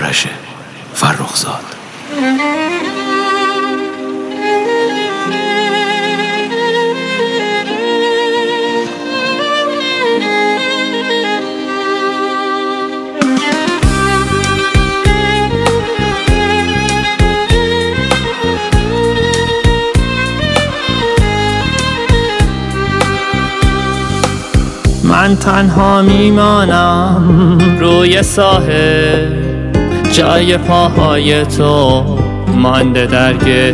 آرش فرخزاد. من تنها میمانم روی ساحل، جای پاهای تو مانده در گل.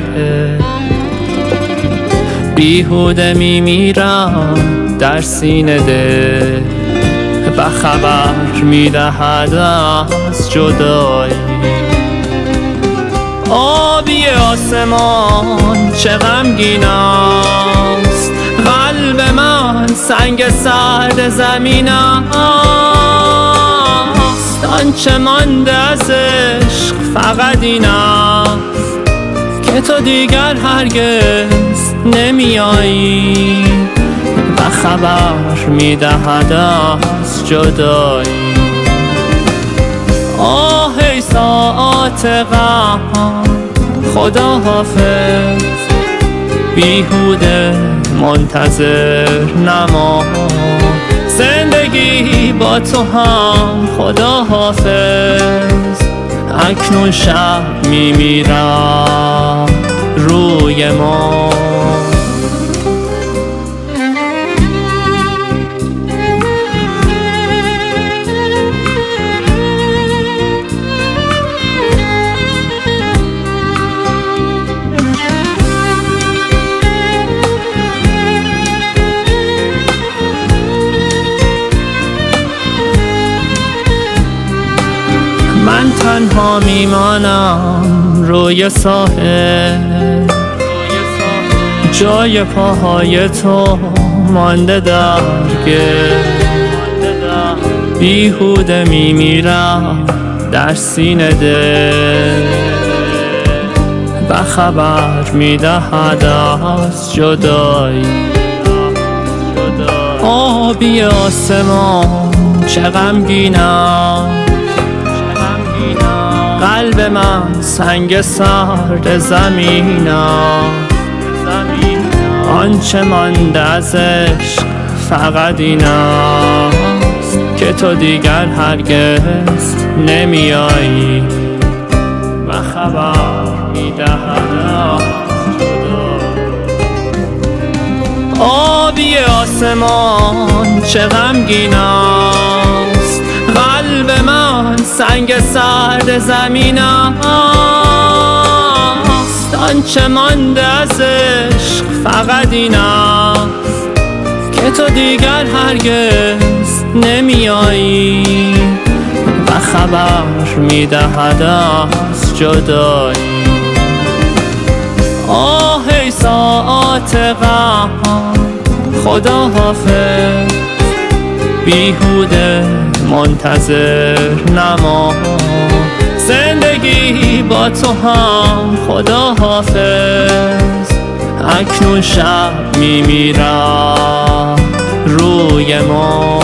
بیهوده میمیرم در سینه دل، به خبر میدهد از جدایی. آبی آسمان چه غمگین است، قلب من سنگ سرد زمین است. آنچه مانده از عشق فقط این است که تو دیگر هرگز نمیایی، و خبر میدهد از جدایی. آه ای ساعت غم خدا حافظ، بیهوده منتظر نما. زندگی با تو هم خدا حافظ، اکنون شب میمیرم روی ما. من تنها میمانم روی ساحل، جای پاهای تو مانده در گل. بیهوده میمیرم در سینه دل، به خبر میدهد از جدایی. آبی آسمان چه غمگینم، قلب من سنگ سرد زمینم. آنچه مانده از عشق فقط این است که تو دیگر هرگز نمیایی، و خبر میدهد از جدایی. آبی آسمان چه غمگین است، قلب من سنگ سرد زمین است. آنچه مانده از عشق فقط این است که تو دیگر هرگز نمیایی، و خبر میدهد از جدایی. آه ای ساعت غم خدا حافظ، بیهوده منتظر نما. زندگی با تو هم خدا حافظ، اکنون شب میمیرم روی ما.